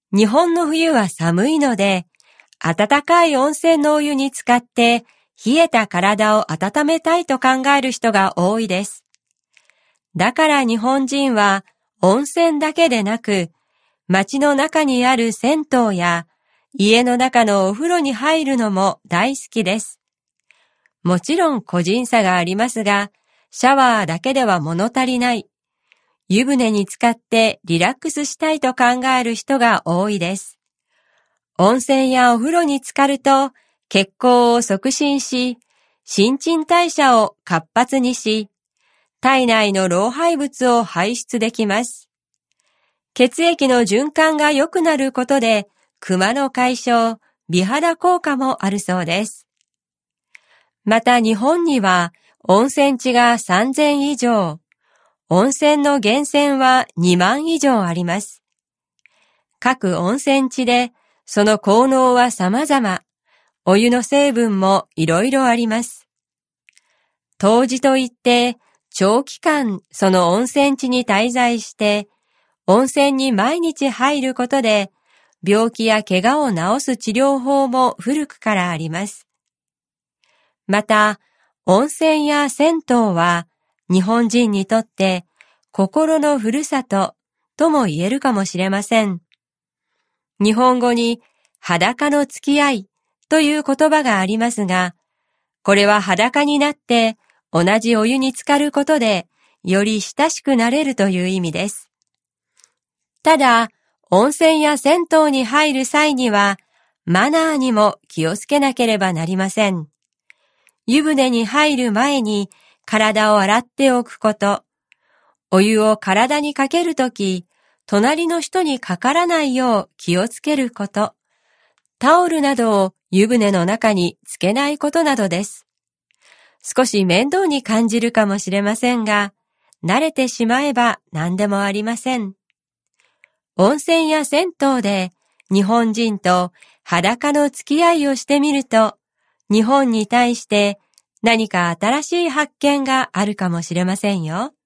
日本の冬は寒いので、温かい温泉のお湯に浸かって冷えた体を温めたいと考える人が多いです。だから日本人は温泉だけでなく、街の中にある銭湯や家の中のお風呂に入るのも大好きです。もちろん個人差がありますが、シャワーだけでは物足りない。湯船に浸かってリラックスしたいと考える人が多いです。温泉やお風呂に浸かると血行を促進し、新陳代謝を活発にし、体内の老廃物を排出できます。血液の循環が良くなることで、クマの解消、美肌効果もあるそうです。また日本には温泉地が3000以上、温泉の源泉は2万以上あります。各温泉地でその効能は様々、お湯の成分もいろいろあります。湯治といって長期間その温泉地に滞在して、温泉に毎日入ることで病気や怪我を治す治療法も古くからあります。また、温泉や銭湯は日本人にとって心のふるさととも言えるかもしれません。日本語に裸の付き合いという言葉がありますが、これは裸になって同じお湯に浸かることでより親しくなれるという意味です。ただ、温泉や銭湯に入る際にはマナーにも気をつけなければなりません。湯船に入る前に体を洗っておくこと、お湯を体にかけるとき、隣の人にかからないよう気をつけること、タオルなどを湯船の中につけないことなどです。少し面倒に感じるかもしれませんが、慣れてしまえば何でもありません。温泉や銭湯で日本人と裸の付き合いをしてみると、日本に対して何か新しい発見があるかもしれませんよ。